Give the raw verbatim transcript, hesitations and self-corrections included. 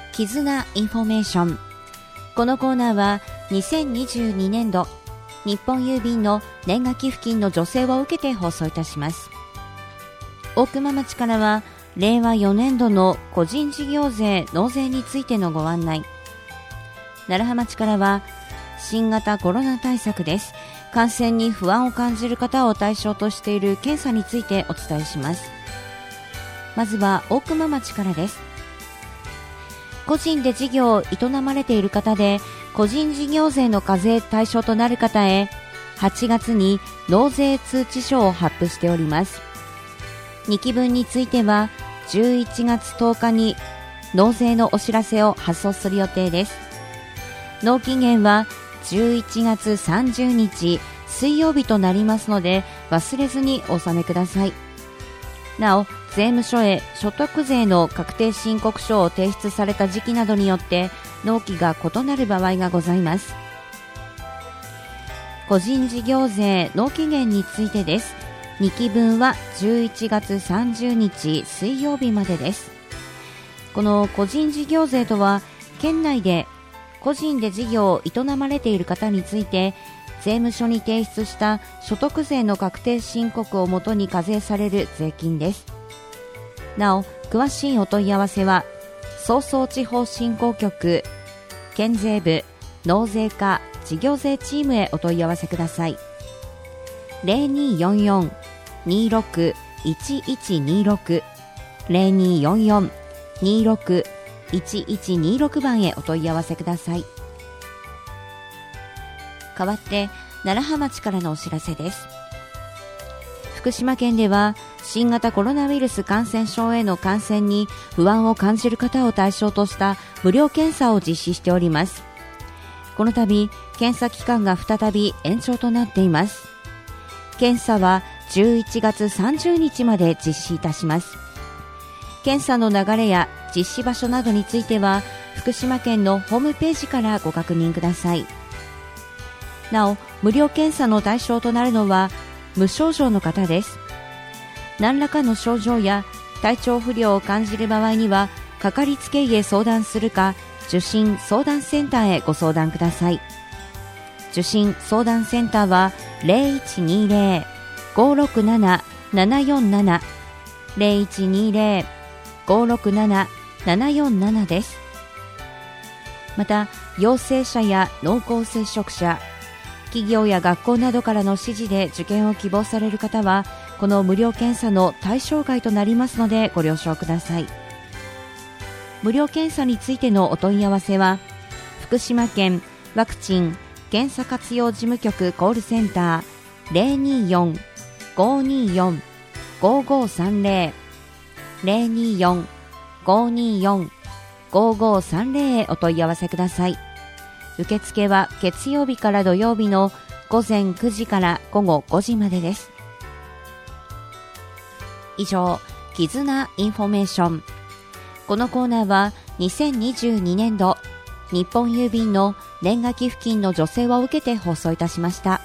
絆インフォメーション。このコーナーはにせんにじゅうにねんど日本郵便の年賀寄付金の助成を受けて放送いたします。大熊町からはれいわよねんどの個人事業税納税についてのご案内。楢葉町からは新型コロナ対策です。感染に不安を感じる方を対象としている検査についてお伝えします。まずは大熊町からです。個人で事業を営まれている方で個人事業税の課税対象となる方へはちがつに納税通知書を発布しております。にきぶんについてはじゅういちがつとおかに納税のお知らせを発送する予定です。納期限はじゅういちがつさんじゅうにち水曜日となりますので忘れずにお納めください。なお、税務署へ所得税の確定申告書を提出された時期などによって納期が異なる場合がございます。個人事業税納期限についてです。にきぶんはじゅういちがつさんじゅうにち水曜日までです。この個人事業税とは、県内で個人で事業を営まれている方について税務署に提出した所得税の確定申告をもとに課税される税金です。なお、詳しいお問い合わせは早々地方振興局県税部納税課事業税チームへお問い合わせください。 ゼロにーよんよん にーろく いちいちにーろく ゼロにーよんよん にーろく いちいちにーろく 番へお問い合わせください。代わって楢葉町からのお知らせです。福島県では新型コロナウイルス感染症への感染に不安を感じる方を対象とした無料検査を実施しております。この度検査期間が再び延長となっています。検査はじゅういちがつさんじゅうにちまで実施いたします。検査の流れや実施場所などについては福島県のホームページからご確認ください。なお、無料検査の対象となるのは無症状の方です。何らかの症状や体調不良を感じる場合にはかかりつけ医へ相談するか受診相談センターへご相談ください。受診相談センターは ゼロいちにーゼロ ごーろくなな ななよんなな ゼロいちにーゼロ ごーろくなな ななよんなな です。また、陽性者や濃厚接触者、企業や学校などからの指示で受験を希望される方はこの無料検査の対象外となりますのでご了承ください。無料検査についてのお問い合わせは福島県ワクチン・検査活用事務局コールセンター ゼロにーよん ごーにーよん ごーごーさんゼロ ゼロにーよん ごーにーよん ごーごーさんゼロ へお問い合わせください。受付は月曜日から土曜日のごぜんくじからごごごじまでです。以上、絆インフォメーション。このコーナーはにせんにじゅうにねんど日本郵便の年賀寄付金の助成を受けて放送いたしました。